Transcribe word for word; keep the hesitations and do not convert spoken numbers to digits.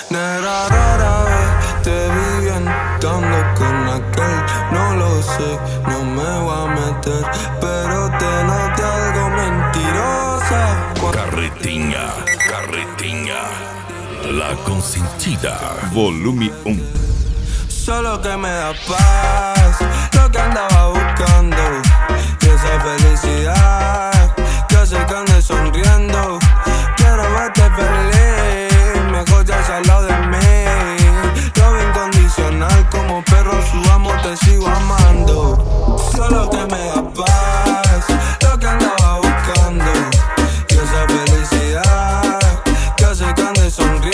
Nera, rara vez te vi bien estando con aquel. No lo sé, no me voy a meter, pero te noté algo mentirosa. Carretinha, carretinha, la consentida, volume uno. Solo que me da paz, lo que andaba buscando, y esa felicidad que hace que ande sonriendo. Quiero verte feliz, mejor ya sea al lado de mí. Lo incondicional, como perro su amo te sigo amando. Solo que me da paz, lo que andaba buscando, y esa felicidad que hace que ande sonriendo.